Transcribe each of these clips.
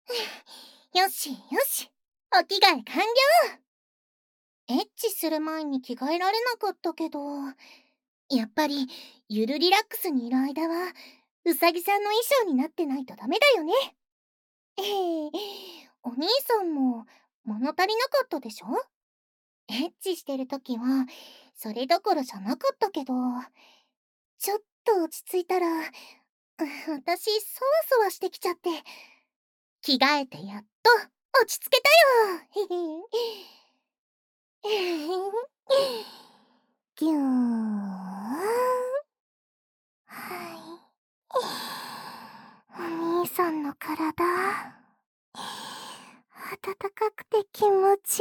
よしよし、お着替え完了。エッチする前に着替えられなかったけど、やっぱりゆるリラックスにいる間はうさぎさんの衣装になってないとダメだよね。お兄さんも物足りなかったでしょ？エッチしてる時はそれどころじゃなかったけど、ちょっと落ち着いたら私そわそわしてきちゃって、着替えてやっと落ち着けたよ。ぎゅーはい。お兄さんの体、暖かくて気持ちいい。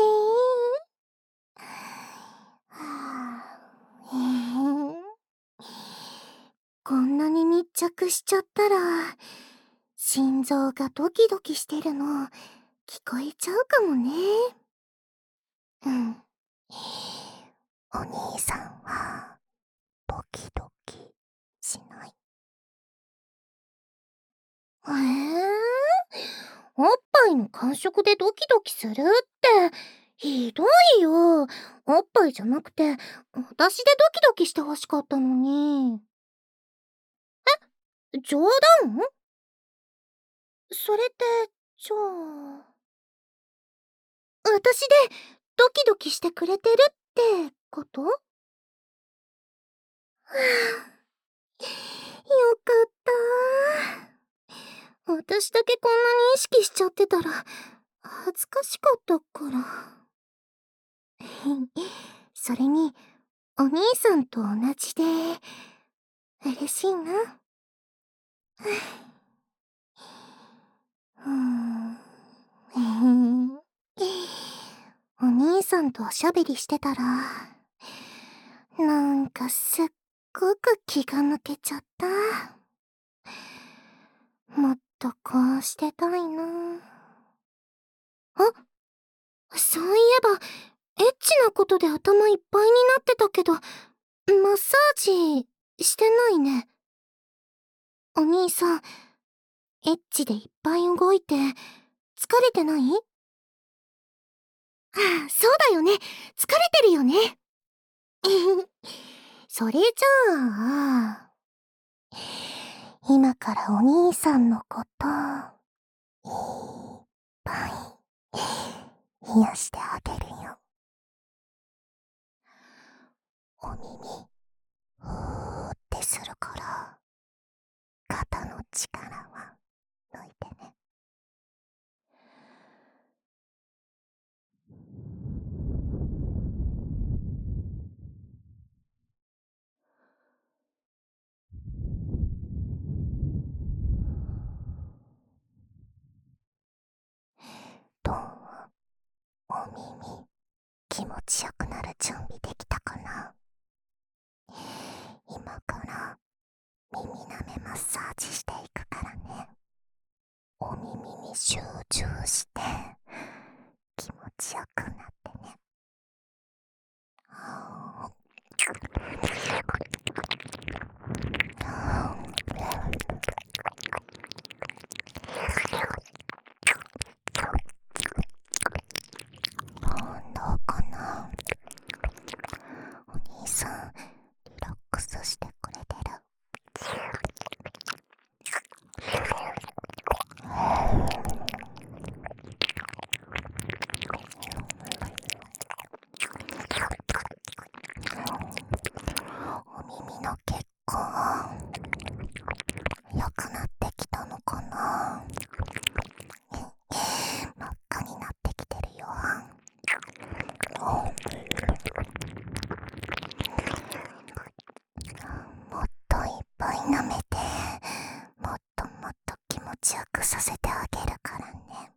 こんなに密着しちゃったら、心臓がドキドキしてるの聞こえちゃうかもね。うん。お兄さんはドキドキしない。おっぱいの感触でドキドキするって、ひどいよ。おっぱいじゃなくて、私でドキドキしてほしかったのに。冗談？それって、じゃあ、私でドキドキしてくれてるってこと？はあ、よかった。私だけこんなに意識しちゃってたら、恥ずかしかったから。それに、お兄さんと同じで、嬉しいな。お兄さんとおしゃべりしてたら、なんかすっごく気が抜けちゃった。もっとこうしてたいな。そういえば、エッチなことで頭いっぱいになってたけど、マッサージしてないね。お兄さん、エッチでいっぱい動いて、疲れてない？そうだよね。疲れてるよね。それじゃあ、今からお兄さんのこと、いっぱい癒してあげるよ。お耳、ふーってするから、肩の力は抜いてね。どう？お耳、気持ちよくなる準備できたかな？今から耳なめマッサージしていくからね。お耳に集中して気持ちよくなってね。どうかな？お兄さん、リラックスしてくれてる？お耳の血管良くなってきたのかな？真っ赤になってきてるよ。もっといっぱい舐めて、もっともっと気持ちよくさせてあげるからね。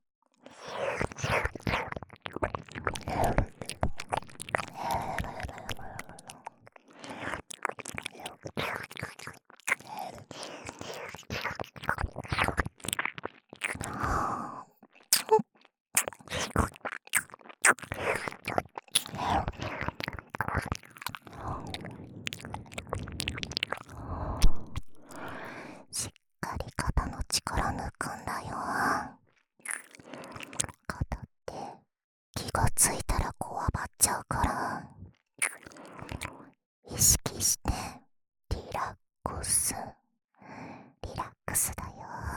しっかり肩の力抜くんだよ。 こす、リラックスだよ。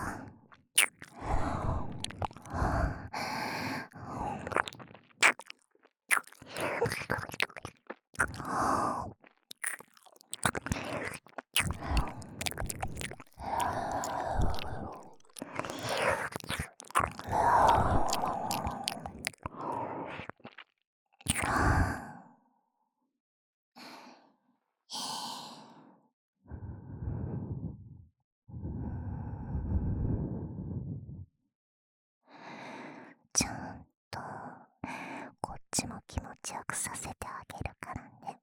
ちゃんとこっちも気持ちよくさせてあげるからね。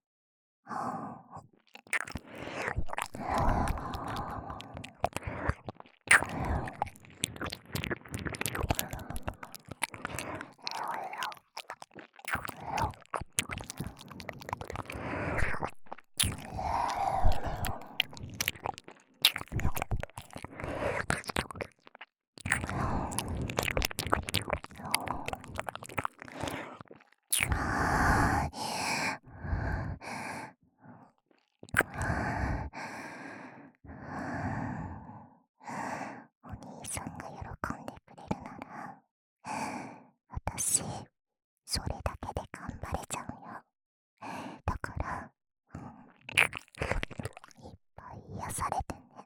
お兄さんが喜んでくれるなら、私、それだけで頑張れちゃうよ。だから、いっぱい癒されてね。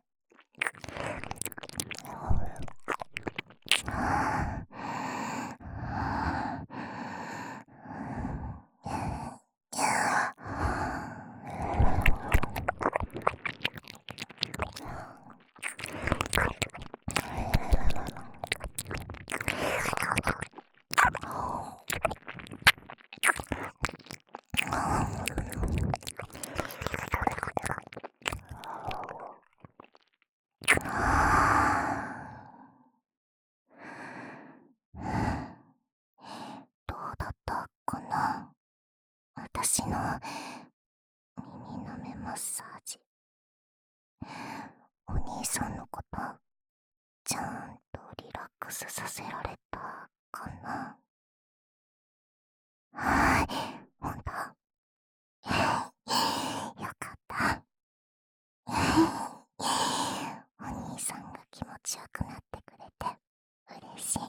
どうだったかな、私の耳の目マッサージ。お兄さんのことちゃんとリラックスさせられたかな。はい、ほんとよかった。お兄さんが気持ちよくなってくれて嬉しい。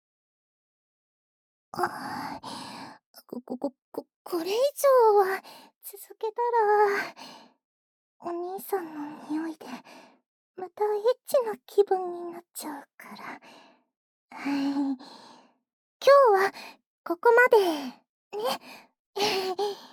あこれ以上は続けたら、お兄さんの匂いでまたエッチな気分になっちゃうから。はい。今日はここまでね。